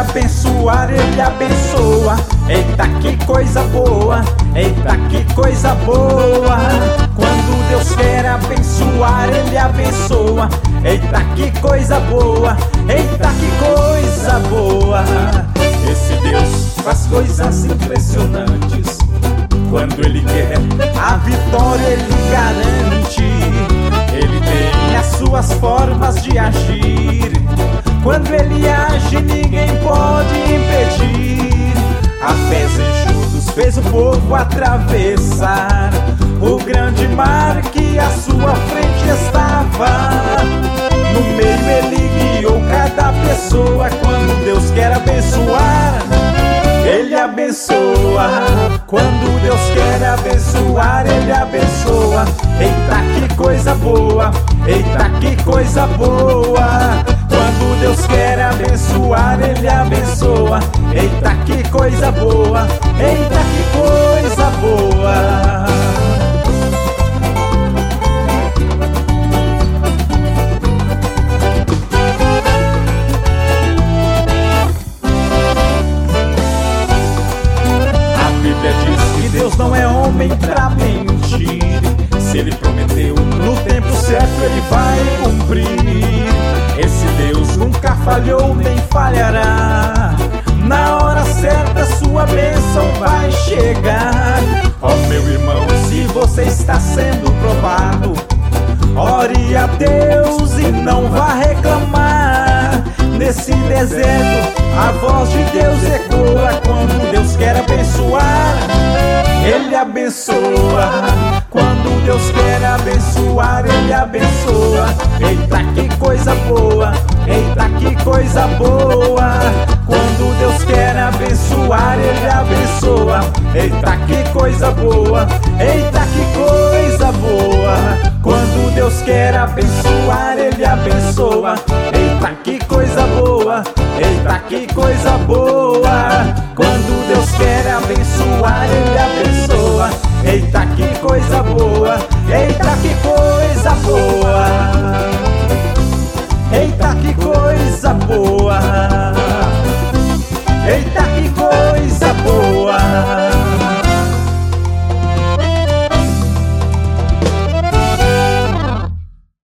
abençoar, Ele abençoa. Eita, que coisa boa, eita, que coisa boa. Quando Deus quer abençoar, Ele abençoa. Eita, que coisa boa, eita, que coisa boa. Esse Deus faz coisas impressionantes. Quando Ele quer a vitória, Ele garante. Ele tem as suas formas de agir. Quando Ele age, ninguém pode impedir. A pés enxutos fez o povo atravessar o grande mar que à sua frente estava. No meio Ele guiou cada pessoa. Quando Deus quer abençoar, Ele abençoa. Quando Deus quer abençoar, Ele abençoa. Eita, que coisa boa, eita, que coisa boa. Quando Deus quer abençoar, Ele abençoa. Eita, que coisa boa, eita, que coisa boa. Deus não é homem pra mentir. Se Ele prometeu, no tempo certo Ele vai cumprir. Esse Deus nunca falhou nem falhará. Na hora certa sua bênção vai chegar. Ó meu irmão, se você está sendo provado, ore a Deus e não vá reclamar. Nesse deserto a voz de Deus ecoa. Quando Deus quer abençoar, Ele abençoa. Quando Deus quer abençoar, Ele abençoa. Eita, que coisa boa, eita, que coisa boa. Quando Deus quer abençoar, Ele abençoa. Eita, que coisa boa, eita, que coisa boa. Quando Deus quer abençoar, Ele abençoa. Eita, que coisa boa, eita, que coisa boa.